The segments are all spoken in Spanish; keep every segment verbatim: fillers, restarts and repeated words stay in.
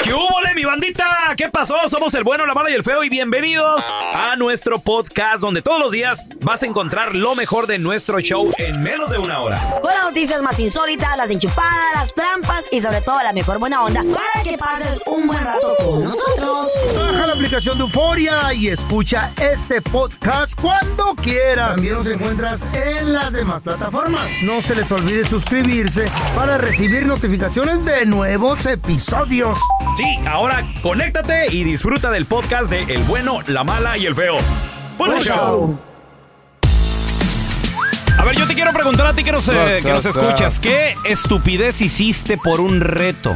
¿Qué húbole, mi bandita? ¿Qué pasó? Somos el bueno, la mala y el feo y bienvenidos a nuestro podcast donde todos los días vas a encontrar lo mejor de nuestro show en menos de una hora. Con las noticias más insólitas, las enchupadas, las trampas y sobre todo la mejor buena onda para que pases un buen rato con nosotros. Baja la aplicación de Euforia y escucha este podcast cuando quieras. También nos encuentras en las demás plataformas. No se les olvide suscribirse para recibir notificaciones de nuevos episodios. Sí, ahora conéctate y disfruta del podcast de El Bueno, la Mala y el Feo. ¡Buen Buen show! show. A ver, yo te quiero preguntar a ti que nos, eh, que nos escuchas. ¿Qué estupidez hiciste por un reto?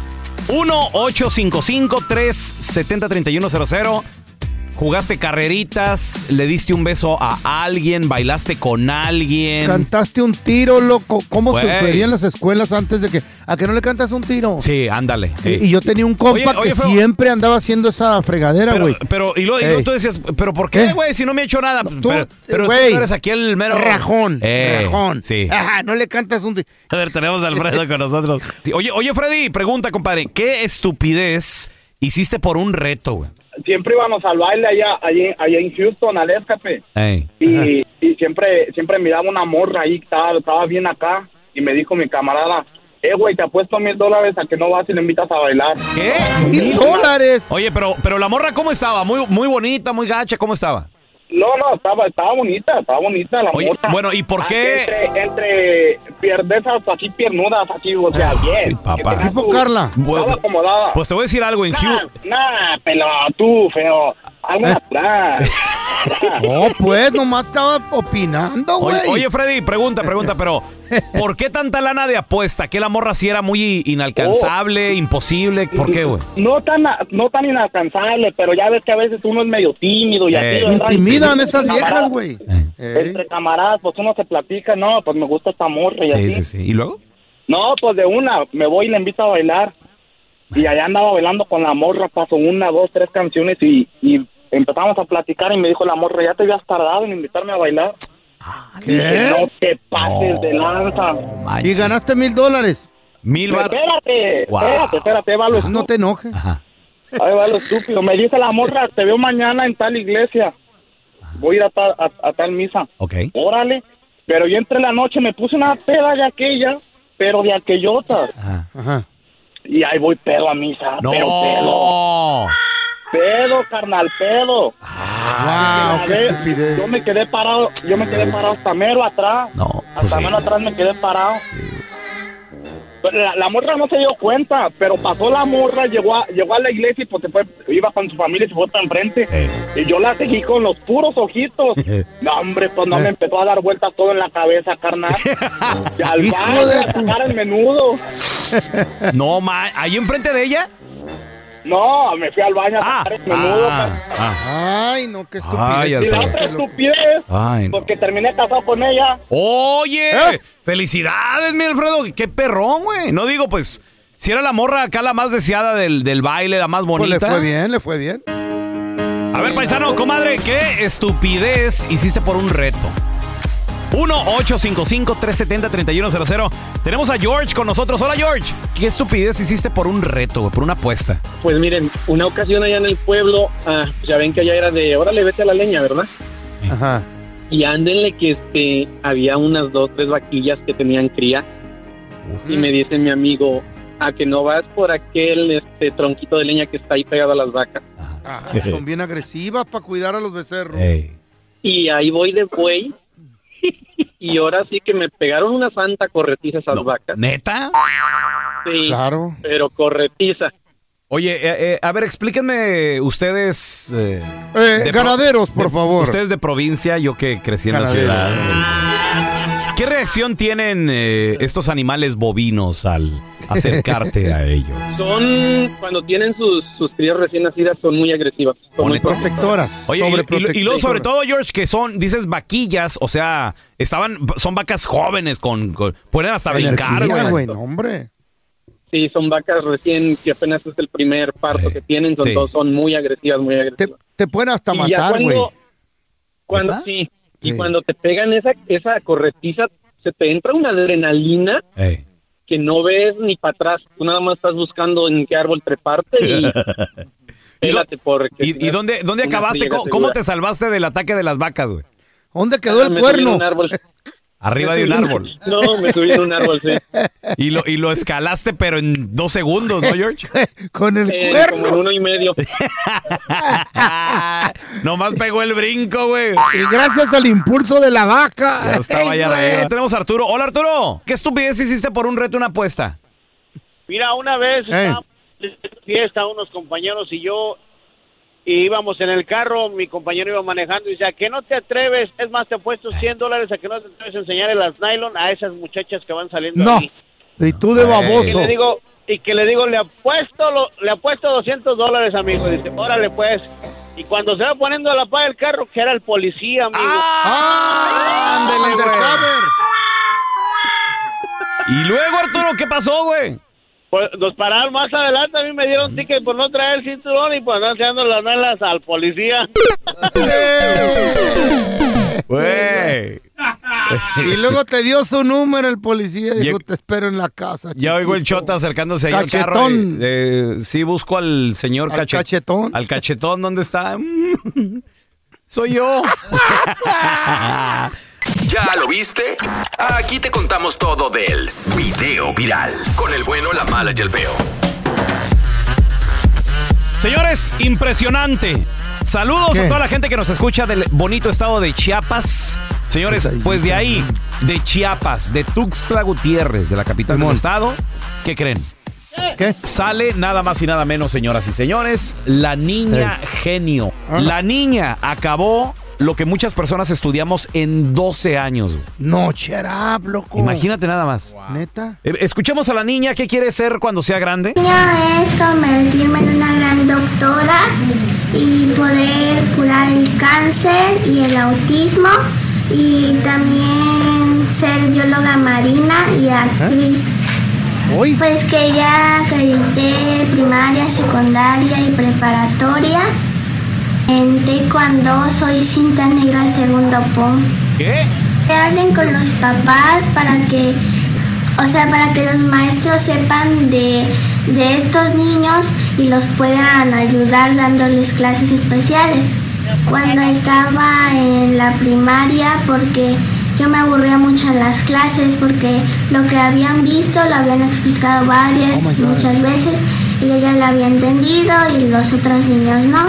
uno ocho cinco cinco, tres siete cero, tres uno cero cero. ¿Jugaste carreritas? ¿Le diste un beso a alguien? ¿Bailaste con alguien? ¿Cantaste un tiro, loco? ¿Cómo Güey. sucedía en las escuelas antes de que... ¿A que no le cantas un tiro? Sí, ándale. Y, eh. y yo tenía un compa Oye, oye, que feo. siempre andaba haciendo esa fregadera, Pero, güey. pero, y luego, y luego Ey. tú decías, ¿pero por qué, ¿Qué? güey? Si no me he hecho nada. Tú, pero pero güey, tú eres aquí el mero... Rajón, Eh, rajón. Sí. Ajá, no le cantas un tiro. A ver, tenemos a Alfredo con nosotros. Sí, Oye, oye, Freddy, pregunta, compadre. ¿Qué estupidez hiciste por un reto, güey? Siempre íbamos al baile allá, allá, allá en Houston, al Escape. Ey. Y, y siempre siempre miraba una morra ahí, estaba, estaba bien acá. Y me dijo mi camarada, eh, güey, te apuesto mil dólares a que no vas y le invitas a bailar. ¿Qué? ¡Mil dólares! Oye, pero, pero la morra, ¿cómo estaba? Muy, muy bonita, muy gacha, ¿cómo estaba? No, no, estaba estaba bonita, estaba bonita la Oye, morra. bueno, ¿y por Ah, qué? Entre, entre pierdesas así piernudas, así, o sea, bien. papá. Que tenía Tipo su- Carla. Bueno, Estaba acomodada. Pues te voy a decir algo en Nah, Houston. nah, pero tú, feo. Algo Eh. natural. No, pues, nomás estaba opinando, güey. Oye, oye, Freddy, pregunta, pregunta, pero ¿por qué tanta lana de apuesta? ¿Que la morra sí era muy inalcanzable, imposible? ¿Por qué, güey? No tan, no tan inalcanzable, pero ya ves que a veces uno es medio tímido y Eh. así, ¿verdad? Intimidan Y- esas viejas, camaradas- güey. Eh. Ey. Entre camaradas, pues uno se platica, no, pues me gusta esta morra y Sí, así. sí, sí. ¿Y luego? No, pues de una, me voy y le invito a bailar. Y allá andaba bailando con la morra, pasó una, dos, tres canciones y, y empezamos a platicar y me dijo la morra, ya te habías tardado en invitarme a bailar. ¿Qué? Dije, no te pases No, de lanza. manches. Y ganaste mil dólares. Mil bar... Espérate, Wow. espérate, espérate, va lo Ah, no te enojes. Ajá. Ahí va lo estúpido. Me dice la morra, te veo mañana en tal iglesia. Voy a ir a tal, a, a tal misa. Ok. Órale. Pero yo entre la noche me puse una peda de aquella, pero de aquellotas. Ajá. Ajá. Y ahí voy pedo a misa. No. Pero pedo. Pedo, carnal, pedo. Wow, A qué ver, estupidez. yo me quedé parado, yo me quedé parado hasta mero atrás. No, pues Hasta sí. mero atrás me quedé parado. Pero La, la morra no se dio cuenta, pero pasó la morra, llegó a, llegó a la iglesia y pues se fue, iba con su familia y se fue para enfrente. Sí. Y yo la seguí con los puros ojitos. No, hombre, pues no me empezó a dar vueltas todo en la cabeza, carnal. Y al Hijo baño de a tu- sacar el menudo. No, ma... ¿Ahí enfrente de ella? No, me fui al baño a Ah. sacar el menudo. Ah. carnal. ah. Ay, no, qué Ay, estupidez. Y la Alfredo. otra estupidez, Ay, no. porque terminé casado con ella. Oye, ¿Eh? felicidades, mi Alfredo. Qué perrón, güey. No digo, pues, si era la morra acá la más deseada del, del baile, la más Pues bonita. le fue bien, le fue bien. A ver, paisano, comadre, ¿qué estupidez hiciste por un reto? uno ocho cinco cinco, tres siete cero, tres uno cero cero. Tenemos a George con nosotros. Hola, George. ¿Qué estupidez hiciste por un reto, güey, por una apuesta? Pues miren, una ocasión allá en el pueblo, ah, ya ven que allá era de, órale, vete a la leña, ¿verdad? Ajá. Y ándenle que este, había unas dos, tres vaquillas que tenían cría. Y me dice mi amigo, a que no vas por aquel este tronquito de leña que está ahí pegado a las vacas. Ah, son bien agresivas para cuidar a los becerros. Ey. Y ahí voy de buey. Y ahora sí que me pegaron una santa corretiza esas No, vacas. ¿neta? Sí, Claro. pero corretiza. Oye, eh, eh, a ver, explíquenme ustedes... eh, Eh, de pro- ganaderos, por de- favor. Ustedes de provincia, yo que crecí en Ganadero. la ciudad. ¿Qué reacción tienen eh, estos animales bovinos al acercarte a ellos? Son, cuando tienen sus, sus crías recién nacidas, son muy agresivas. Son muy Bonito. Protectoras. Oye, y, y- y luego sobreprotectoras. sobre todo, George, que son, dices, vaquillas, o sea, estaban, son vacas jóvenes con, con- pueden hasta brincar, Energía, güey. güey, no, hombre. Sí, son vacas recién que apenas es el primer parto Eh, que tienen, son, sí. todos- son muy agresivas, muy Te, agresivas. te pueden hasta Y ya matar, güey. cuando, cuando ¿Neta? sí, y Sí. cuando te pegan esa esa corretiza, se te entra una adrenalina Ey. que no ves ni para atrás. Tú nada más estás buscando en qué árbol treparte y... Pélate porque ¿Y, y dónde, dónde acabaste? ¿Cómo, ¿Cómo te salvaste del ataque de las vacas, güey? ¿Dónde quedó el me cuerno? subí en un árbol. Arriba de un árbol. No, me subí en un árbol, sí. Y lo, y lo escalaste, pero en dos segundos, ¿no, George? Con el Eh, cuerno. como en uno y medio. Nomás pegó el brinco, güey. Y gracias al impulso de la vaca. Ya estaba Ey, allá güey. arriba. Tenemos a Arturo. Hola, Arturo. ¿Qué estupidez hiciste por un reto, una apuesta? Mira, una vez Eh. estábamos en fiesta, unos compañeros y yo, y íbamos en el carro, mi compañero iba manejando y dice, ¿a que no te atreves? Es más, te he puesto cien dólares a que no te atreves a enseñarle las nylon a esas muchachas que van saliendo No. ahí. Y tú de Y baboso. le digo, y que le digo, le apuesto, lo, le apuesto doscientos dólares, amigo. Dice, órale pues. Y cuando se va poniendo a la par del carro, que era el policía, amigo. ¡Ah! Ándele, güey. Undercover. Y luego, Arturo, ¿qué pasó, güey? Pues nos pararon más adelante, a mí me dieron ticket por no traer el cinturón y pues no enseñando las nalas al policía. Güey. Y luego te dio su número el policía y dijo, Ya- te espero en la casa. Ya oigo el chiquito. chota acercándose ahí al carro. Cachetón. Eh, eh, sí, busco al señor Al cachet- cachetón. Al cachetón, ¿dónde está? Soy yo. ¿Ya lo viste? Aquí te contamos todo del video viral. Con el bueno, la mala y el feo. Señores, impresionante. Saludos ¿Qué? a toda la gente que nos escucha del bonito estado de Chiapas. Señores, pues de ahí, de Chiapas, de Tuxtla Gutiérrez, de la capital del Simón. estado, ¿qué creen? ¿Qué? Sale nada más y nada menos, señoras y señores, la niña genio. Ah. La niña acabó lo que muchas personas estudiamos en doce años. güey. No, shut up, loco. Imagínate nada más. ¿Neta? Eh, Escuchemos a la niña, ¿qué quiere ser cuando sea grande? Mi sueño es convertirme en una gran doctora y poder curar el cáncer y el autismo y también ser bióloga marina y actriz. ¿Hoy? Pues que ya acredité primaria, secundaria y preparatoria. En taekwondo soy cinta negra segundo pum. ¿Qué? Que hablen con los papás para que, o sea, para que los maestros sepan de, de estos niños y los puedan ayudar dándoles clases especiales. Cuando estaba en la primaria, porque yo me aburría mucho en las clases, porque lo que habían visto lo habían explicado varias, muchas veces, y yo ya lo había entendido y los otros niños no.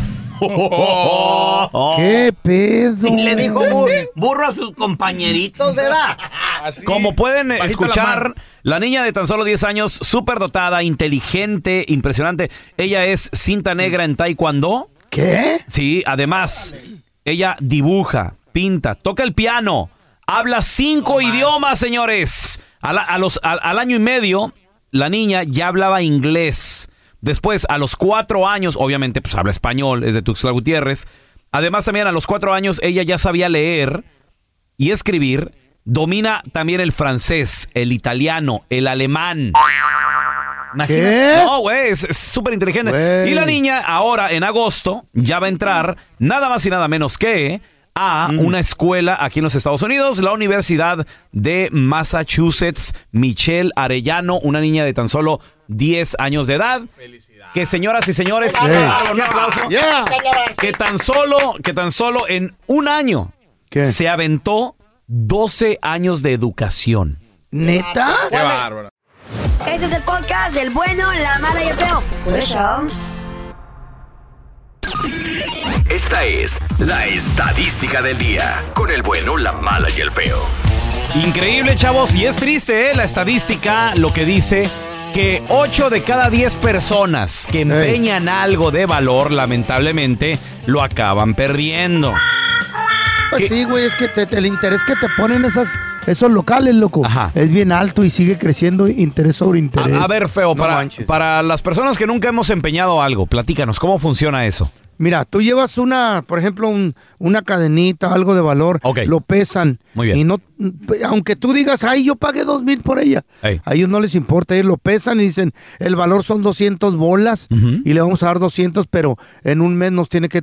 ¿Qué pedo? Y le dijo bu- burro a sus compañeritos, ¿verdad? Como pueden eh, bajita la escuchar, mano. la niña de tan solo diez años, súper dotada, inteligente, impresionante. Ella es cinta negra en taekwondo. ¿Qué? Sí, además, ella dibuja, pinta, toca el piano, habla cinco idiomas, señores. A la- a los, a- al año y medio, la niña ya hablaba inglés. Después, a los cuatro años, obviamente, pues habla español, es de Tuxtla Gutiérrez. Además, también a los cuatro años, ella ya sabía leer y escribir. Domina también el francés, el italiano, el alemán. Imagínate. ¿Qué? No, güey, es es súper inteligente. Güey. Y la niña, ahora en agosto, ya va a entrar nada más y nada menos que a una escuela aquí en los Estados Unidos, la Universidad de Massachusetts. Michelle Arellano, una niña de tan solo diez años de edad. Que señoras y señores, Yeah. un aplauso. Yeah. Que tan solo, que tan solo en un año ¿Qué? se aventó doce años de educación. ¿Neta? Qué bárbaro. Este es el podcast del bueno, la mala y el feo. Por eso. Esta es la estadística del día. Con el bueno, la mala y el feo. Increíble, chavos, y es triste, ¿eh? La estadística lo que dice que ocho de cada diez personas que empeñan algo de valor, lamentablemente, lo acaban perdiendo. Pues ¿Qué? sí, güey, es que te- te- el interés que te ponen esas, esos locales, loco, Ajá. es bien alto y sigue creciendo interés sobre interés. A, a ver, Feo, No para, manches. para las personas que nunca hemos empeñado algo, platícanos, ¿cómo funciona eso? Mira, tú llevas una, por ejemplo, un- una cadenita, algo de valor, Ok. lo pesan. Muy bien. Y no, aunque tú digas, ay, yo pagué dos mil por ella, Ey. a ellos no les importa, ellos lo pesan y dicen, el valor son doscientos bolas Ujú. y le vamos a dar doscientos, pero en un mes nos tiene que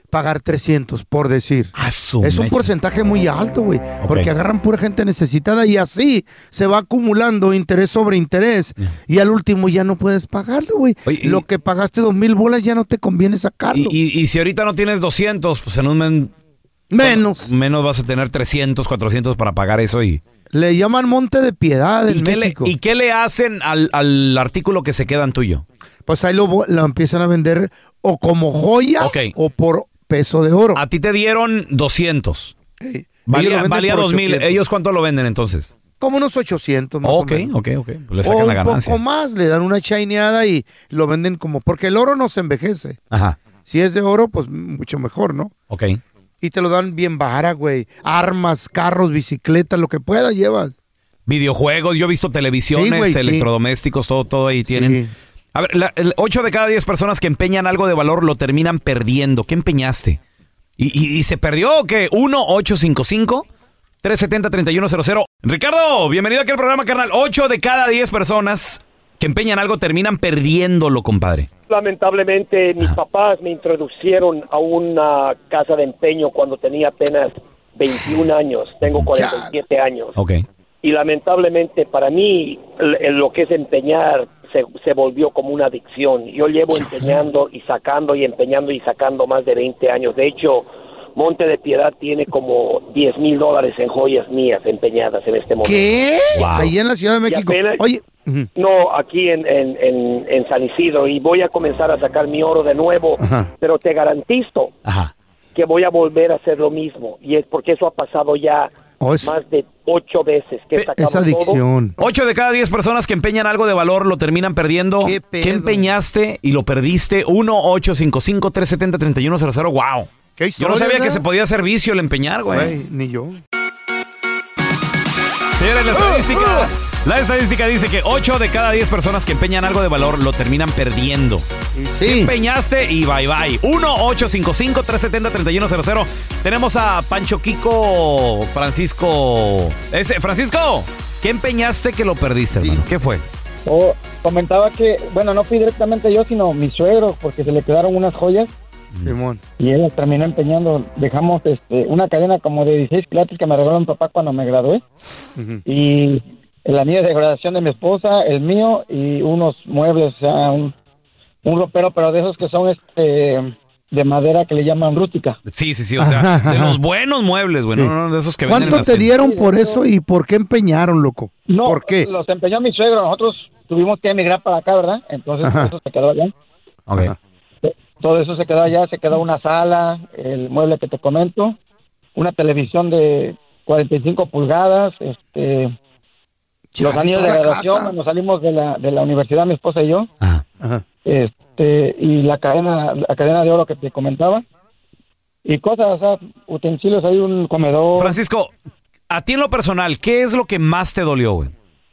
pagar trescientos, por decir. Ah, su es un mecha. porcentaje muy alto, güey. Ok. Porque agarran pura gente necesitada y así se va acumulando interés sobre interés. Yeah. Y al último ya no puedes pagarlo, güey. Oye, y- Lo que pagaste dos mil bolas ya no te conviene sacarlo. Y, y, y si ahorita no tienes doscientos, pues en un men- Menos. menos vas a tener trescientos, cuatrocientos para pagar eso. y Le llaman Monte de Piedad ¿Y en qué, le, México. ¿Y qué le hacen al, al artículo que se queda en tuyo? Pues ahí lo, vo- lo empiezan a vender o como joya Ok. o por peso de oro. A ti te dieron doscientos. Ey. Ellos lo Valía, venden valía por dos mil. ochocientos. ¿Ellos cuánto lo venden entonces? Como unos ochocientos más Ok, o menos. ok, ok. Pues le O sacan un la ganancia. poco más, le dan una chaineada y lo venden como... Porque el oro no se envejece. Ajá, Si es de oro, pues mucho mejor, ¿no? ok. Y te lo dan bien vara, güey. Armas, carros, bicicletas, lo que puedas llevas. Videojuegos, yo he visto televisiones, Sí, güey, sí. electrodomésticos, todo, todo ahí tienen. Sí. A ver, la, el ocho de cada diez personas que empeñan algo de valor lo terminan perdiendo. ¿Qué empeñaste? ¿Y, y, y se perdió o qué? uno ocho cinco cinco, tres siete cero, tres uno cero cero. Ricardo, bienvenido aquí al programa, carnal. ocho de cada diez personas que empeñan algo terminan perdiéndolo, compadre. Lamentablemente, mis papás me introducieron a una casa de empeño cuando tenía apenas veintiún años. Tengo cuarenta y siete años. Ok. Y lamentablemente para mí l- lo que es empeñar se, se volvió como una adicción. Yo llevo empeñando y sacando y empeñando y sacando más de veinte años. De hecho, Monte de Piedad tiene como diez mil dólares en joyas mías empeñadas en este momento. ¿Qué? Wow. Ahí en la Ciudad de Y México. apenas- Oye, ujú. No, aquí en, en, en, en San Isidro, y voy a comenzar a sacar mi oro de nuevo, Ajá. pero te garantizo Ajá. que voy a volver a hacer lo mismo, y es porque eso ha pasado ya Oh, es- más de ocho veces que he Pe- sacado es adicción. ocho de cada diez personas que empeñan algo de valor lo terminan perdiendo. ¿Qué pedo? empeñaste y lo perdiste? uno ocho cinco cinco, tres siete cero, tres uno cero cero. Wow. ¿Qué Yo historia, no sabía que ¿verdad? se podía hacer vicio el empeñar, güey. Güey, ni yo. Señores, la estadística, la estadística dice que ocho de cada diez personas que empeñan algo de valor lo terminan perdiendo. Y sí. Empeñaste y bye bye. uno ocho cinco cinco, tres siete cero, tres uno cero cero. Tenemos a Pancho Kiko Francisco. Ese, Francisco, ¿qué empeñaste que lo perdiste, hermano? ¿Qué fue? Oh, comentaba que, bueno, no fui directamente yo, sino mi suegro, porque se le quedaron unas joyas Simón. y él las terminó empeñando. Dejamos este, una cadena como de dieciséis quilates que me regaló mi papá cuando me gradué, Ujú. y el anillo de graduación de mi esposa, el mío, y unos muebles, o sea, un, un ropero, pero de esos que son este de madera que le llaman rústica. Sí, sí, sí, o sea, Ajá, de ajá. los buenos muebles, güey, Sí. no, no, de esos que venden en ¿Cuánto las te tiendas. dieron por eso y por qué empeñaron, loco? No, ¿Por qué? los empeñó mi suegro. Nosotros tuvimos que emigrar para acá, ¿verdad? Entonces Ajá. eso se quedó allá. Ok. Ajá. Todo eso se quedó allá, se quedó una sala, el mueble que te comento, una televisión de cuarenta y cinco pulgadas, este, los Chale, anillos de toda la graduación casa. cuando salimos de la de la universidad, mi esposa y yo, Ajá. Ajá. este, y la cadena la cadena de oro que te comentaba, y cosas, o sea, utensilios, hay un comedor. Francisco, a ti en lo personal, ¿qué es lo que más te dolió, güey?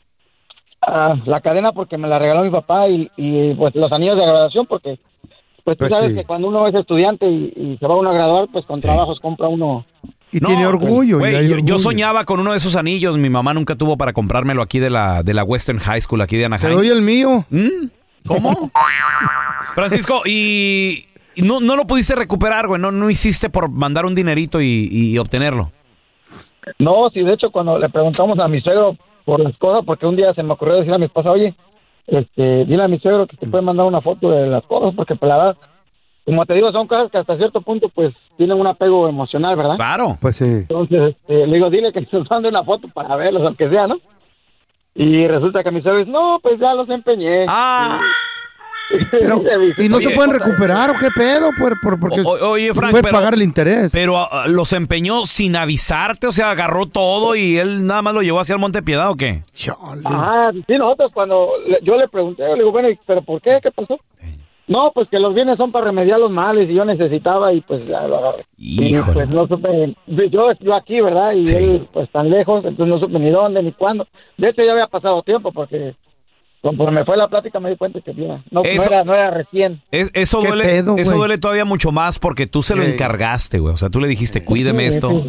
Ah, la cadena porque me la regaló mi papá, y, y pues los anillos de graduación porque pues tú Pues sabes sí. que cuando uno es estudiante y, y se va uno a graduar, pues con Sí. trabajos compra uno. Y No, tiene orgullo. güey, y hay yo, yo orgullo. soñaba con uno de esos anillos. Mi mamá nunca tuvo para comprármelo aquí de la, de la Western High School, aquí de Te Anaheim. doy el mío. ¿Mm? ¿Cómo? Francisco, y, y no, no lo pudiste recuperar, güey. No, no hiciste por mandar un dinerito y, y obtenerlo. No, sí, de hecho cuando le preguntamos a mi suegro por las cosas, porque un día se me ocurrió decir a mi esposa, oye, este, dile a mi suegro que te puede mandar una foto de las cosas, porque pues, la verdad, como te digo, son cosas que hasta cierto punto pues tienen un apego emocional, ¿verdad? Claro. Pues sí. Entonces, este, le digo, dile que nos mande una foto para verlos, aunque sea, ¿no? Y resulta que mi suegro dice, no, pues ya los empeñé. Ah, Pero, ¿y no Oye, se pueden recuperar o qué pedo? Por, por, porque O- o- oye, Frank, puedes pero- pagar el interés. pero ah, los empeñó sin avisarte, o sea, agarró todo y él nada más lo llevó hacia el Monte Piedad, ¿o qué? Chale. Ah, sí, nosotros cuando le- yo le pregunté, le digo, bueno, ¿pero por qué? ¿Qué pasó? No, pues que los bienes son para remediar los males y yo necesitaba y pues ya lo agarré. Y Híjole. pues no supe, yo estoy aquí, ¿verdad? Y Sí. él pues tan lejos, entonces no supe ni dónde ni cuándo. De hecho ya había pasado tiempo porque conforme fue la plática me di cuenta que ya, no, no, Eso- era, no era recién. Es- eso ¿Qué duele, pedo, eso güey? duele todavía mucho más porque tú se lo Sí. encargaste, güey. O sea, tú le dijiste, cuídeme Sí, esto. sí.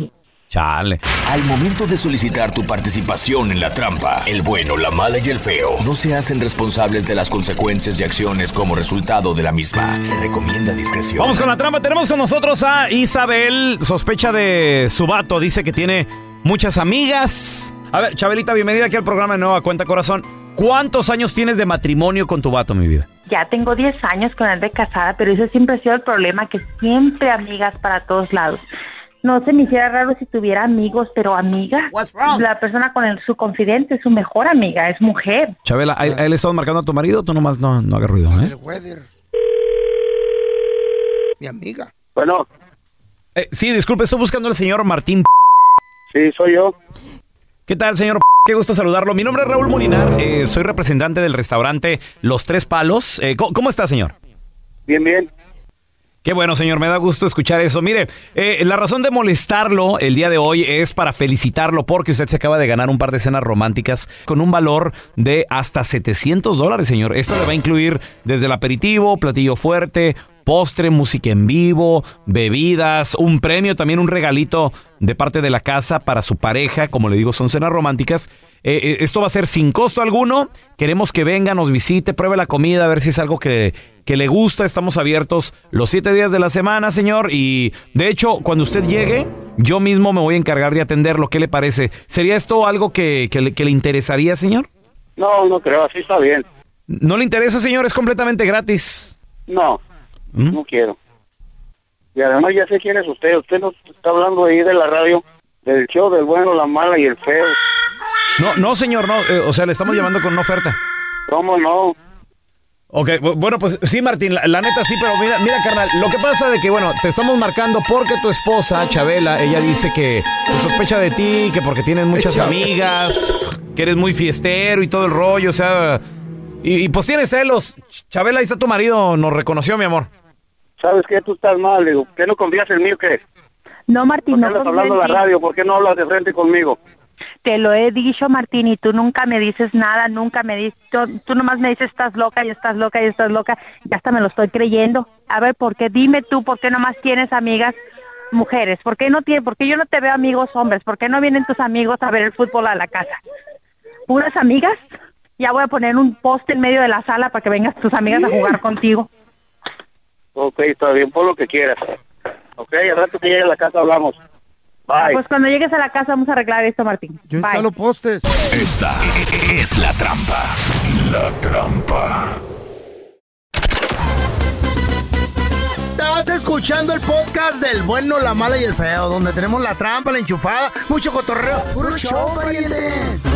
Chale. Al momento de solicitar tu participación en la trampa, el bueno, la mala y el feo no se hacen responsables de las consecuencias y acciones como resultado de la misma. Se recomienda discreción. Vamos con la trampa. Tenemos con nosotros a Isabel. Sospecha de su vato. Dice que tiene muchas amigas. A ver, Chabelita, bienvenida aquí al programa de Nueva Cuenta Corazón. ¿Cuántos años tienes de matrimonio con tu vato, mi vida? Ya tengo diez años con él de casada, pero ese siempre ha sido el problema, que siempre amigas para todos lados. No se me hiciera raro si tuviera amigos, pero amiga, la persona con el, su confidente, su mejor amiga, es mujer. Chabela, ¿a, a él le estás marcando a tu marido? Tú nomás no, no hagas ruido, ¿eh? Mi amiga. Bueno. Eh, sí, disculpe, estoy buscando al señor Martín. Sí, soy yo. ¿Qué tal, señor? Qué gusto saludarlo. Mi nombre es Raúl Molinar, eh, soy representante del restaurante Los Tres Palos. Eh, ¿cómo, ¿Cómo está, señor? Bien, bien. Qué bueno, señor, me da gusto escuchar eso. Mire, eh, la razón de molestarlo el día de hoy es para felicitarlo porque usted se acaba de ganar un par de cenas románticas con un valor de hasta setecientos dólares, señor. Esto le va a incluir desde el aperitivo, platillo fuerte, postre, música en vivo, bebidas, un premio, también un regalito de parte de la casa para su pareja. Como le digo, son cenas románticas. Eh, eh, esto va a ser sin costo alguno. Queremos que venga, nos visite, pruebe la comida, a ver si es algo que, que le gusta. Estamos abiertos los siete días de la semana, señor. Y de hecho, cuando usted llegue, yo mismo me voy a encargar de atenderlo. ¿Qué le parece? ¿Sería esto algo que, que, le, que le interesaría, señor? No, no creo, así está bien. ¿No le interesa, señor? Es completamente gratis. No. No quiero. Y además ya sé quién es usted. Usted nos está hablando ahí de la radio, del show del bueno, la mala y el feo. No, no, señor, no. Eh, o sea, le estamos llamando con una oferta. ¿Cómo no? Ok, bueno, pues sí, Martín, la, la neta sí, pero mira, mira, carnal, lo que pasa de que, bueno, te estamos marcando porque tu esposa, Chabela, ella dice que pues, sospecha de ti, que porque tienes muchas amigas, que eres muy fiestero y todo el rollo, o sea, y, y pues tienes celos. Chabela, ahí está tu marido, nos reconoció, mi amor. ¿Sabes qué? Tú estás mal, digo. ¿Qué no confías en mí o qué? No, Martín, no confías en mí. ¿Por qué andas hablando en la radio? ¿Por qué no hablas de frente conmigo? Te lo he dicho, Martín, y tú nunca me dices nada, nunca me dices, tú, tú nomás me dices estás loca y estás loca y estás loca, y hasta me lo estoy creyendo. A ver, ¿por qué? Dime tú, ¿por qué nomás tienes amigas mujeres? ¿Por qué no tienes, por qué yo no te veo amigos hombres? ¿Por qué no vienen tus amigos a ver el fútbol a la casa? ¿Puras amigas? Ya voy a poner un poste en medio de la sala para que vengas tus amigas a jugar contigo. Ok, está bien, por lo que quieras. Ok, al rato que llegue a la casa hablamos. Bye. Pues cuando llegues a la casa vamos a arreglar esto, Martín. Yo instalo postes. Esta es la trampa. La trampa. Estás escuchando el podcast del bueno, la mala y el feo, donde tenemos la trampa, la enchufada, mucho cotorreo. ¡Puro show, pariente!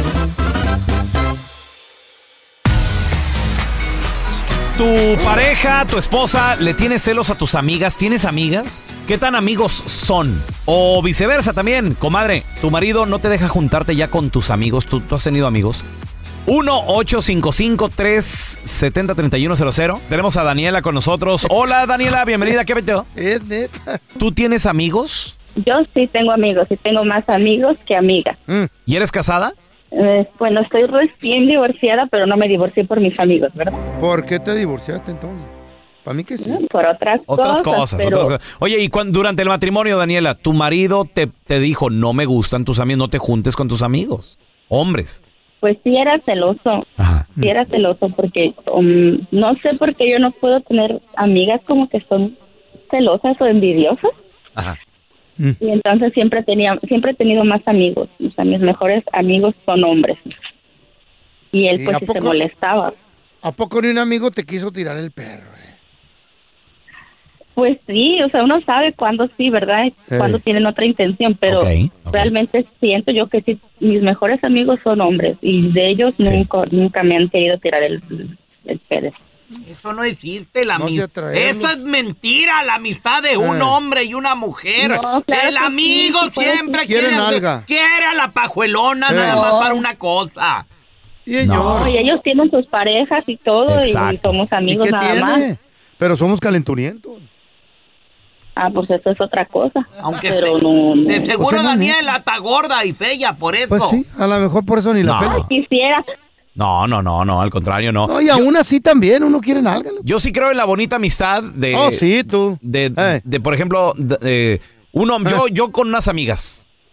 Tu pareja, tu esposa, ¿le tienes celos a tus amigas? ¿Tienes amigas? ¿Qué tan amigos son? O viceversa también, comadre, tu marido no te deja juntarte ya con tus amigos. ¿Tú, tú has tenido amigos? uno ocho cinco cinco, tres siete cero, tres uno cero cero. Tenemos a Daniela con nosotros. Hola, Daniela, bienvenida. ¿Qué peteo? Es neta. ¿Tú tienes amigos? Yo sí tengo amigos y tengo más amigos que amigas. Mm. ¿Y eres casada? Eh, bueno, estoy recién divorciada, pero no me divorcié por mis amigos, ¿verdad? ¿Por qué te divorciaste entonces? Para mí que sí. Por otras, otras cosas. cosas, pero... otras cosas. Oye, y cuando, durante el matrimonio, Daniela, tu marido te, te dijo, no me gustan tus amigos, no te juntes con tus amigos, hombres. Pues sí era celoso, Ajá. sí era celoso porque um, no sé por qué yo no puedo tener amigas como que son celosas o envidiosas. Ajá. Y entonces siempre tenía, siempre he tenido más amigos, o sea, mis mejores amigos son hombres. Y él pues sí se molestaba. ¿A poco ni un amigo te quiso tirar el perro? Eh? Pues sí, o sea, uno sabe cuándo sí, ¿verdad? Hey. Cuándo tienen otra intención, pero okay, okay. realmente siento yo que sí, mis mejores amigos son hombres y de ellos sí. nunca, nunca me han querido tirar el, el perro. Eso no existe, la no amistad. Eso es mentira, la amistad de un eh. hombre y una mujer. No, claro el amigo sí, siempre quiere, quiere a la pajuelona eh. nada más para una cosa. Y, no, y ellos tienen sus parejas y todo, y, y somos amigos ¿Y qué nada tiene? más. Pero somos calenturientos. Ah, pues eso es otra cosa. Aunque pero esté, no, no. de seguro pues Daniela está gorda y fea, por eso. Pues sí, a lo mejor por eso ni la no. pela. Ay, quisiera. No, no, no, no, al contrario, no. No, y aún yo, así también, uno quiere nalga. Yo sí creo en la bonita amistad de... Oh, sí, tú. De, eh. de por ejemplo, de, de, uno, eh. yo, yo con unas amigas.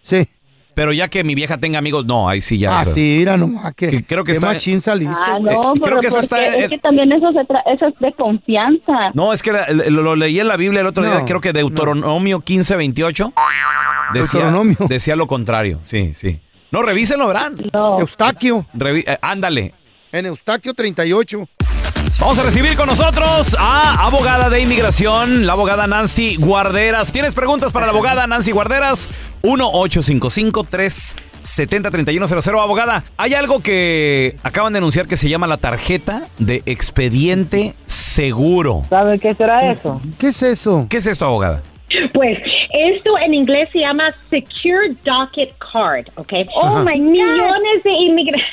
Sí. Pero ya que mi vieja tenga amigos, no, ahí sí ya. Ah, eso. sí, mira nomás, que, Que creo que qué está- machín saliste. Ah, güey. no, creo pero que eso porque está en- es que también eso, se tra- eso es de confianza. No, es que la- lo, lo leí en la Biblia el otro No, día, creo que Deuteronomio quince veintiocho decía, Deuteronomio. decía lo contrario, sí, sí. No, revísenlo, verán. No. Eustaquio, Revi- eh, ándale. en Eustaquio treinta y ocho. Vamos a recibir con nosotros a abogada de inmigración, la abogada Nancy Guarderas. ¿Tienes preguntas para la abogada Nancy Guarderas? uno ocho cinco cinco, tres siete cero, tres uno cero cero. Abogada, hay algo que acaban de anunciar que se llama la tarjeta de expediente seguro. ¿Sabe qué será eso? ¿Qué es eso? ¿Qué es esto, abogada? Pues esto en inglés se llama Secure Docket Card, ¿ok? Oh Ajá. my God. Millones de inmigrantes,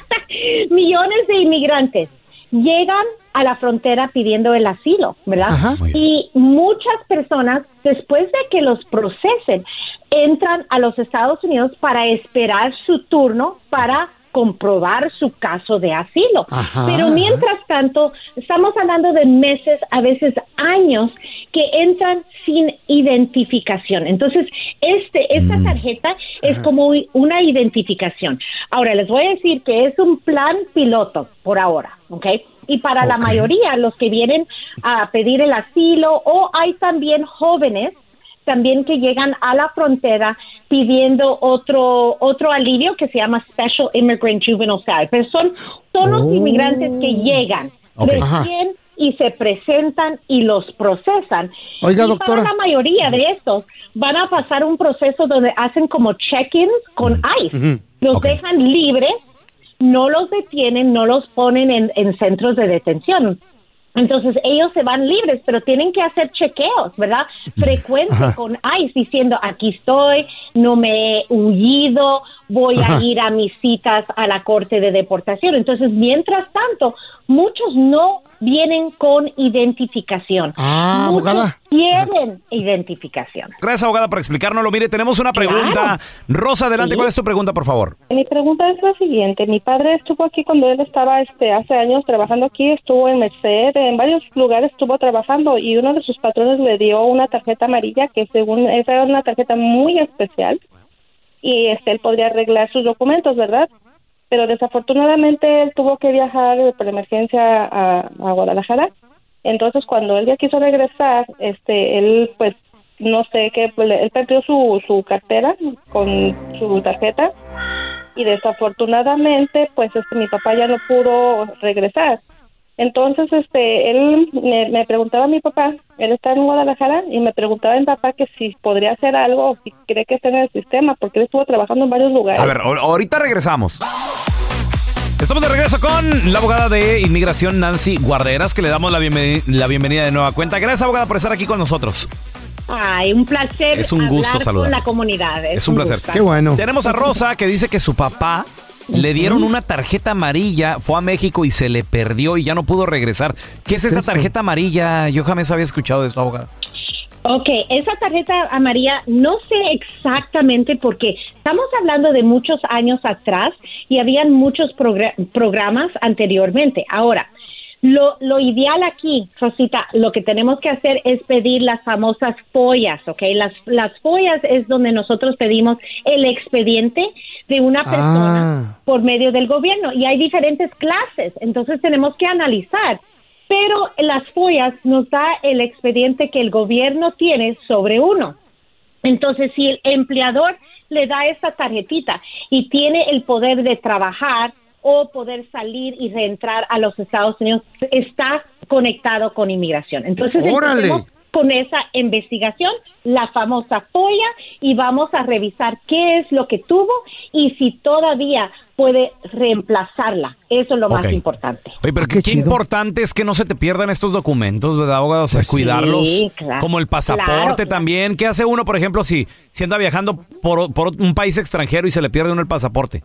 millones de inmigrantes llegan a la frontera pidiendo el asilo, ¿verdad? Ajá. Y muchas personas, después de que los procesen, entran a los Estados Unidos para esperar su turno para comprobar su caso de asilo. Ajá. Pero mientras tanto, estamos hablando de meses, a veces años, que entran sin identificación. Entonces, este, esta tarjeta es como una identificación. Ahora, les voy a decir que es un plan piloto por ahora, ¿ok? Y para la mayoría, los que vienen a pedir el asilo, o hay también jóvenes también que llegan a la frontera pidiendo otro otro alivio que se llama Special Immigrant Juvenile Status. Pero son, son los Oh. inmigrantes que llegan Ok. recién y se presentan y los procesan. Oiga, y doctora. para la mayoría de estos van a pasar un proceso donde hacen como check-ins con ICE. Ujú. Los dejan libres, no los detienen, no los ponen en, en centros de detención. Entonces ellos se van libres, pero tienen que hacer chequeos, ¿verdad? Frecuentes Ajá. con ICE diciendo, aquí estoy, no me he huido, voy Ajá. a ir a mis citas a la corte de deportación. Entonces, mientras tanto, muchos no vienen con identificación. Ah, Muchos abogada. quieren identificación. Gracias, abogada, por explicárnoslo. Mire, tenemos una pregunta. Claro. Rosa, adelante. Sí. ¿Cuál es tu pregunta, por favor? Mi pregunta es la siguiente. Mi padre estuvo aquí cuando él estaba este hace años trabajando aquí, estuvo en Merced, en varios lugares estuvo trabajando y uno de sus patrones le dio una tarjeta amarilla que según esa era una tarjeta muy especial y este él podría arreglar sus documentos, ¿verdad? Pero desafortunadamente él tuvo que viajar por emergencia a, a Guadalajara. Entonces cuando él ya quiso regresar, este él pues no sé qué, pues, él perdió su, su cartera con su tarjeta y desafortunadamente pues este mi papá ya no pudo regresar. Entonces este él me, me preguntaba a mi papá, él está en Guadalajara y me preguntaba a mi papá que si podría hacer algo o si cree que está en el sistema porque él estuvo trabajando en varios lugares. A ver, ahor- ahorita regresamos. Estamos de regreso con la abogada de inmigración Nancy Guarderas, que le damos la, bienveni- la bienvenida de nueva cuenta. Gracias, abogada, por estar aquí con nosotros. Ay, un placer Es un gusto hablar saludar. con la comunidad. Es un placer. gusto. Tenemos a Rosa, que dice que su papá le dieron una tarjeta amarilla, fue a México y se le perdió y ya no pudo regresar. ¿Qué es esa tarjeta amarilla? Yo jamás había escuchado de esto, abogada. Ok, esa tarjeta amarilla no sé exactamente porque estamos hablando de muchos años atrás y habían muchos progr- programas anteriormente. Ahora, lo, lo ideal aquí, Rosita, lo que tenemos que hacer es pedir las famosas follas, ¿ok? Las, las follas es donde nosotros pedimos el expediente de una persona Ah. por medio del gobierno y hay diferentes clases, entonces tenemos que analizar. Pero las follas nos da el expediente que el gobierno tiene sobre uno. Entonces, si el empleador le da esta tarjetita y tiene el poder de trabajar o poder salir y reentrar a los Estados Unidos, está conectado con inmigración. Entonces, ¡Órale! empecemos con esa investigación, la famosa folla, y vamos a revisar qué es lo que tuvo y si todavía puede reemplazarla. Eso es lo más Ok. importante. Oye, pero qué, qué importante es que no se te pierdan estos documentos, ¿verdad, abogado? O sea, Pues sí, cuidarlos, claro. como el pasaporte Claro. también. ¿Qué hace uno, por ejemplo, si, si anda viajando por, por un país extranjero y se le pierde uno el pasaporte?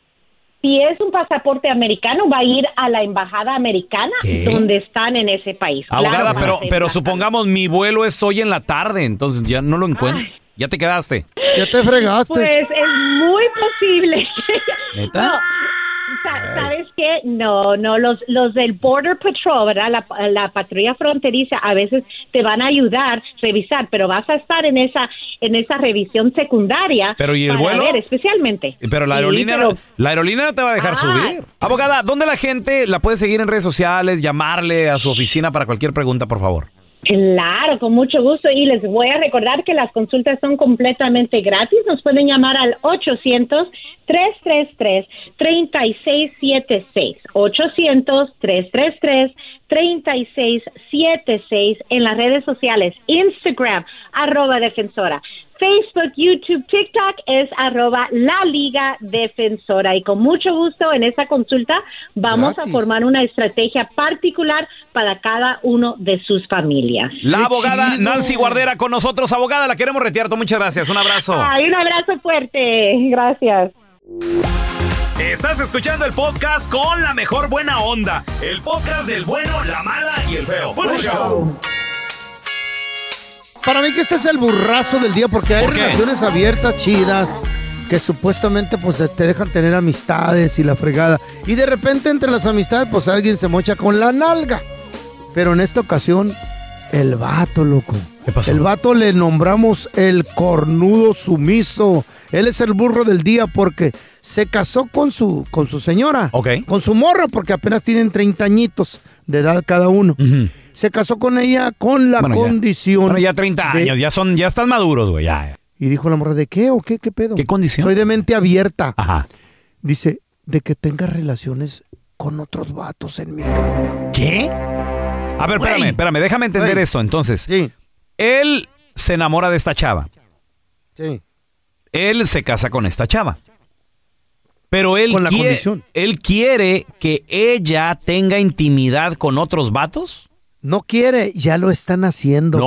Si es un pasaporte americano, va a ir a la embajada americana ¿Qué? donde están en ese país. Abogada, Claro, pero, para pero supongamos mi vuelo es hoy en la tarde, entonces ya no lo encuentro. Ya te quedaste. Ya te fregaste. Pues es muy posible. ¿Neta? No, ¿Sabes qué? No, no, los los del Border Patrol, ¿verdad? La, la patrulla fronteriza a veces te van a ayudar, revisar, pero vas a estar en esa en esa revisión secundaria. Pero ¿y el para vuelo? ver, especialmente. Pero la aerolínea, sí, pero... No, la aerolínea no te va a dejar ah. subir. Abogada, ¿dónde la gente la puede seguir en redes sociales, llamarle a su oficina para cualquier pregunta, por favor? Claro, con mucho gusto. Y les voy a recordar que las consultas son completamente gratis. Nos pueden llamar al ochocientos, tres tres tres, tres seis siete seis. ochocientos, tres tres tres, tres seis siete seis. En las redes sociales, Instagram, arroba defensora. Facebook, YouTube, TikTok es arroba la Liga Defensora. Y con mucho gusto en esa consulta vamos Gratis. a formar una estrategia particular para cada uno de sus familias. La abogada chido. Nancy Guardera con nosotros. Abogada, la queremos retirar. Muchas gracias. Un abrazo. Ay, un abrazo fuerte. Gracias. Estás escuchando el podcast con la mejor buena onda. El podcast del bueno, la mala y el feo. ¡Buen show! Para mí que este es el burrazo del día porque hay ¿Por relaciones abiertas chidas que supuestamente pues te dejan tener amistades y la fregada. Y de repente entre las amistades pues alguien se mocha con la nalga. Pero en esta ocasión el vato, loco. ¿Qué pasó? El vato le nombramos el cornudo sumiso. Él es el burro del día porque se casó con su con su señora. Okay. Con su morra porque apenas tienen treinta añitos de edad cada uno. Uh-huh. Se casó con ella con la bueno, condición. Ya, bueno, ya treinta de... años, ya son, ya están maduros, güey. Ya. Y dijo la morra, ¿de qué o qué? ¿Qué pedo? ¿Qué condición? Soy de mente abierta. Ajá. Dice, de que tenga relaciones con otros vatos en mi cama. ¿Qué? A ver, Wey. espérame, espérame, déjame entender Wey. esto. Entonces, sí. Él se enamora de esta chava. Sí. Él se casa con esta chava. Pero él, con la quiere, condición. él quiere que ella tenga intimidad con otros vatos. No quiere, ya lo están haciendo.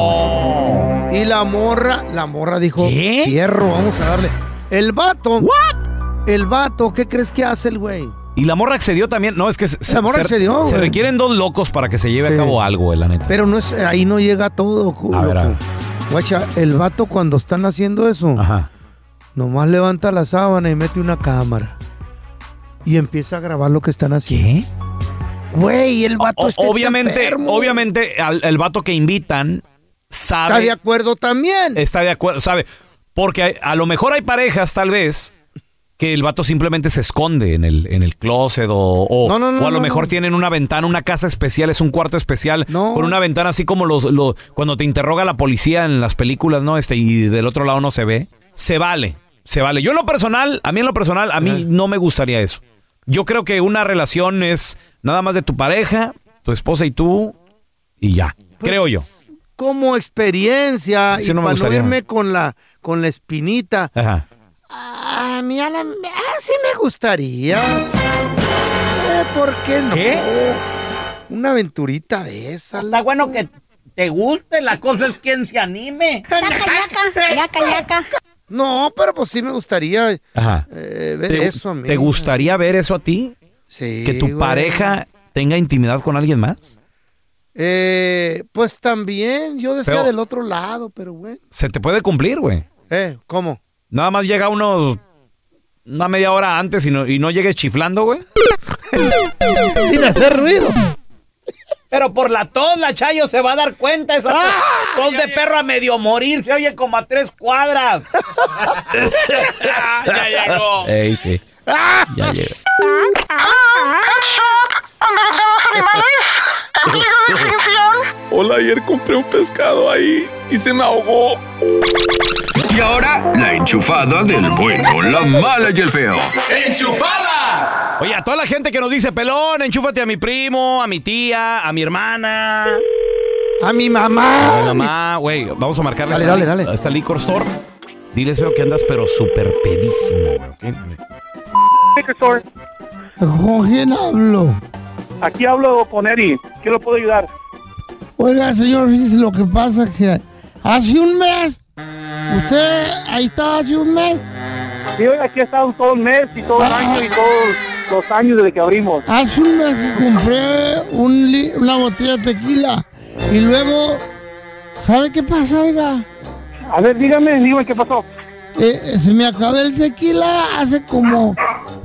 No. Pelón. Y la morra, la morra dijo, ¿Qué? fierro, vamos a darle. El vato. ¿What? El vato, ¿qué crees que hace el güey? Y la morra accedió también. No, es que se, la morra se, accedió, se güey. requieren dos locos para que se lleve sí. a cabo algo, güey, la neta. Pero no es, ahí no llega todo. A ver, a ver. Guacha, el vato cuando están haciendo eso, Ajá. nomás levanta la sábana y mete una cámara. Y empieza a grabar lo que están haciendo. ¿Qué? Güey, el vato o, está Obviamente, enfermo. obviamente, al, el vato que invitan sabe... Está de acuerdo también. Está de acuerdo, sabe. Porque a, a lo mejor hay parejas, tal vez, que el vato simplemente se esconde en el, en el closet o, o, no, no, no, o a lo no, mejor no. tienen una ventana, una casa especial, es un cuarto especial no. con una ventana así como los, los cuando te interroga la policía en las películas, ¿no? Este, y del otro lado no se ve. Se vale, se vale. Yo en lo personal, a mí en lo personal, a mí Ajá. no me gustaría eso. Yo creo que una relación es nada más de tu pareja, tu esposa y tú, y ya. Pues, creo yo. Como experiencia, sí, y no para no irme no. con la, con la espinita. Ajá. A mí a la, ah, sí me gustaría. Eh, ¿Por qué no? ¿Qué? Una aventurita de esa. Está bueno que te guste, la cosa es quien se anime. Yaca, yaca, yaca, yaca. No, pero pues sí me gustaría Ajá. Eh, ver ¿Te, eso a mí. ¿Te gustaría ver eso a ti? Sí. ¿Que tu güey. pareja tenga intimidad con alguien más? Eh, pues también, yo decía pero, del otro lado, pero bueno. Se te puede cumplir, güey. Eh, ¿cómo? Nada más llega unos una media hora antes y no, y no llegues chiflando, güey. Sin hacer ruido. Pero por la tos, la Chayo se va a dar cuenta. Eso ¡Ah! Tos de perro a medio morir, se oye como a tres cuadras. Ya llegó. Ey, sí. Ya llegó. Hola, ayer compré un pescado ahí y se me ahogó. Y ahora, la enchufada del bueno, la mala y el feo. ¡Enchufada! Oye, a toda la gente que nos dice, pelón, enchúfate a mi primo, a mi tía, a mi hermana. A mi mamá. A mi mamá, güey, vamos a marcarle dale, a, esta, dale, dale. a esta liquor store. Diles, veo que andas pero súper pedísimo, güey, ¿ok? Liquor store. ¿Con quién hablo? Aquí hablo con Eri. ¿Qué lo puedo ayudar? Oiga, señor, fíjese lo que pasa que hace un mes, usted ahí estaba hace un mes. Sí, aquí he estado todo el mes y todo el ah, año y todos los años desde que abrimos. Hace un mes que compré un li- una botella de tequila y luego, ¿sabe qué pasa, oiga? A ver, dígame, dígame qué pasó. Eh, se me acabó el tequila hace como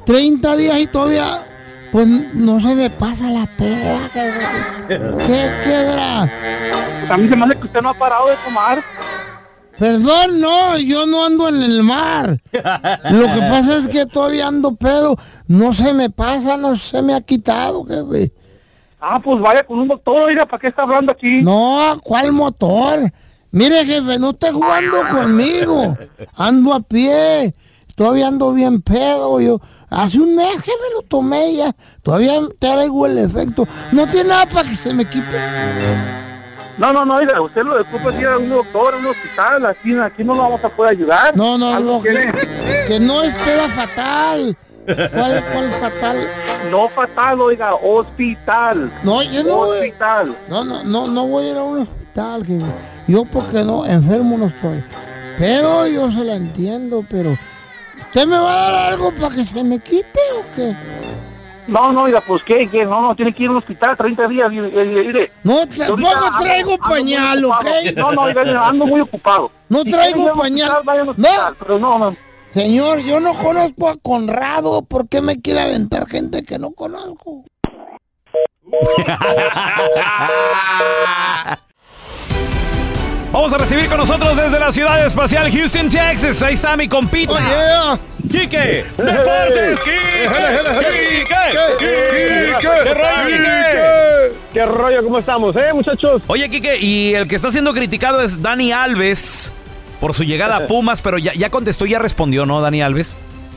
treinta días y todavía, pues no se me pasa la peda. ¿Qué quedará? Pues a mí se me hace que usted no ha parado de tomar. Perdón, no, yo no ando en el mar. Lo que pasa es que todavía ando pedo. No se me pasa, no se me ha quitado, jefe. Ah, pues vaya con un motor, oiga, ¿para qué está hablando aquí? No, ¿cuál motor? Mire, jefe, no esté jugando conmigo. Ando a pie. Todavía ando bien pedo. Yo hace un mes que me lo tomé ya. Todavía traigo el efecto. No tiene nada para que se me quite. No, no, no, oiga, usted lo disculpa ir a un doctor, a un hospital. Aquí, aquí no lo vamos a poder ayudar. No, no, no. Que, tiene... que no es peda fatal. ¿Cuál, cuál fatal? No fatal, oiga, hospital. No, yo no hospital. Voy, no, no, no, no voy a ir a un hospital, jefe. Yo porque no, enfermo no estoy. Pero yo se la entiendo, pero ¿usted me va a dar algo para que se me quite o qué? No, no, oiga, pues qué, qué, no, no, tiene que ir a un hospital treinta días, mire. No, tampoco traigo pañal, ¿ok? No, no, oiga, ando muy ocupado. No si traigo pañal. Hospital, no, hospital, pero no, no. Señor, yo no conozco a Conrado. ¿Por qué me quiere aventar gente que no conozco? Vamos a recibir con nosotros desde la ciudad espacial Houston, Texas. Ahí está mi compita. Oh, yeah. Quique, Deportes, Quique. ¿Qué rollo, Quique? ¿Qué rollo? ¿Cómo estamos, eh, muchachos? Oye, Quique, y el que está siendo criticado es Dani Alves por su llegada a Pumas, pero ya, ya contestó, ya respondió, ¿no, Dani Alves?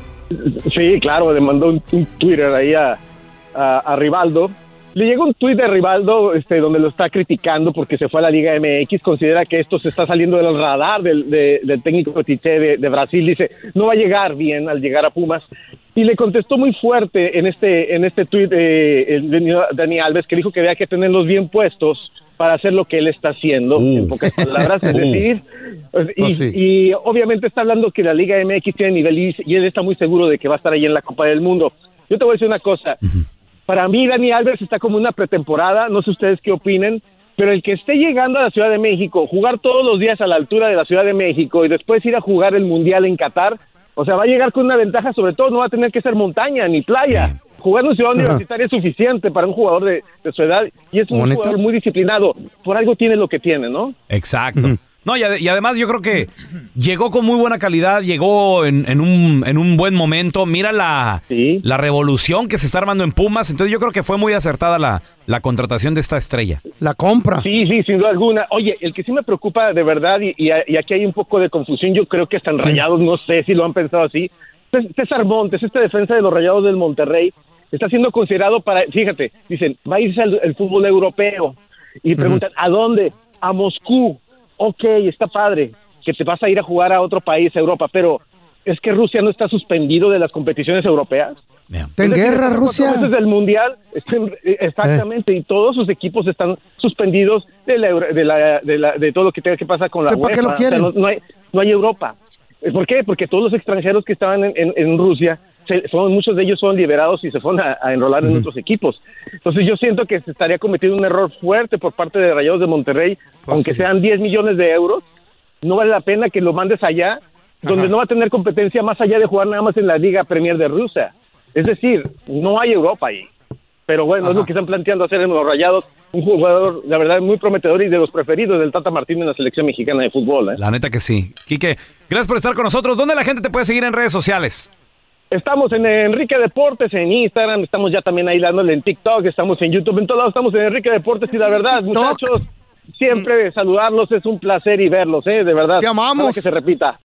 Sí, claro, le mandó un, un Twitter ahí a, a, a Rivaldo. Le llegó un tuit de Rivaldo este, donde lo está criticando porque se fue a la Liga M X, considera que esto se está saliendo del radar del, de, del técnico Tite de, de Brasil, dice, no va a llegar bien al llegar a Pumas, y le contestó muy fuerte en este en este tuit eh, de Dani Alves, que dijo que había que tenerlos bien puestos para hacer lo que él está haciendo, uh. en pocas palabras, es decir, uh. y, oh, sí. y obviamente está hablando que la Liga M X tiene nivel y, y él está muy seguro de que va a estar ahí en la Copa del Mundo. Yo te voy a decir una cosa, uh-huh. Para mí, Dani Alves está como una pretemporada, no sé ustedes qué opinen, pero el que esté llegando a la Ciudad de México, jugar todos los días a la altura de la Ciudad de México y después ir a jugar el Mundial en Qatar, o sea, va a llegar con una ventaja, sobre todo no va a tener que ser montaña ni playa. Jugar en una ciudad universitaria es suficiente para un jugador de, de su edad y es un ¿Bonito? jugador muy disciplinado. Por algo tiene lo que tiene, ¿no? Exacto. Uh-huh. No, y, ad- y además yo creo que llegó con muy buena calidad, llegó en, en, un, en un buen momento. Mira la, sí. la revolución que se está armando en Pumas. Entonces yo creo que fue muy acertada la, la contratación de esta estrella. La compra. Sí, sí, sin duda alguna. Oye, el que sí me preocupa de verdad, y, y, y aquí hay un poco de confusión, yo creo que están Rayados, no sé si lo han pensado así. César Montes, este defensa de los Rayados del Monterrey, está siendo considerado para, fíjate, dicen, va a irse al, al fútbol europeo. Y preguntan, uh-huh. ¿a dónde? A Moscú. Ok, está padre que te vas a ir a jugar a otro país, a Europa, pero ¿es que Rusia no está suspendido de las competiciones europeas? Yeah. ¿En guerra Rusia? Desde el Mundial, exactamente, eh. y todos sus equipos están suspendidos de, la, de, la, de, la, de todo lo que tenga que pasar con la UEFA. ¿Para qué lo quieren? O sea, no, no, hay, no hay Europa. ¿Por qué? Porque todos los extranjeros que estaban en, en, en Rusia, se, son, muchos de ellos son liberados y se fueron a, a enrolar uh-huh. en otros equipos. Entonces yo siento que se estaría cometiendo un error fuerte por parte de Rayados de Monterrey, pues aunque sí. sean diez millones de euros, no vale la pena que lo mandes allá, donde Ajá. no va a tener competencia más allá de jugar nada más en la Liga Premier de Rusia. Es decir, no hay Europa ahí. Pero bueno, Ajá. es lo que están planteando hacer en los Rayados, un jugador, la verdad, muy prometedor y de los preferidos del Tata Martino en la selección mexicana de fútbol. ¿eh? La neta que sí. Quique, gracias por estar con nosotros. ¿Dónde la gente te puede seguir en redes sociales? Estamos en Enrique Deportes, en Instagram, estamos ya también ahí dándole en TikTok, estamos en YouTube, en todos lados estamos en Enrique Deportes y la verdad, muchachos, siempre saludarlos, es un placer y verlos, ¿eh? De verdad. Te amamos. Para que se repita.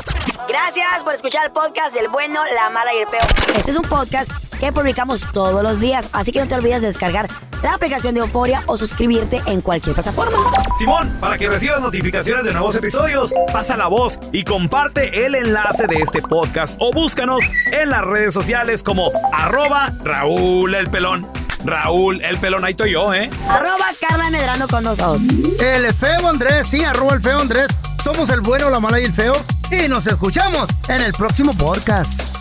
Gracias por escuchar el podcast del bueno, la mala y el peor. Este es un podcast que publicamos todos los días, así que no te olvides de descargar la aplicación de Euforia o suscribirte en cualquier plataforma. Simón, para que recibas notificaciones de nuevos episodios, pasa la voz y comparte el enlace de este podcast o búscanos en las redes sociales como arroba Raúl el Pelón. Raúl el Pelón, ahí estoy yo, ¿eh? Arroba Carla Medrano con nosotros. El feo Andrés, sí, arroba el feo Andrés. Somos el bueno, la mala y el feo. Y nos escuchamos en el próximo podcast.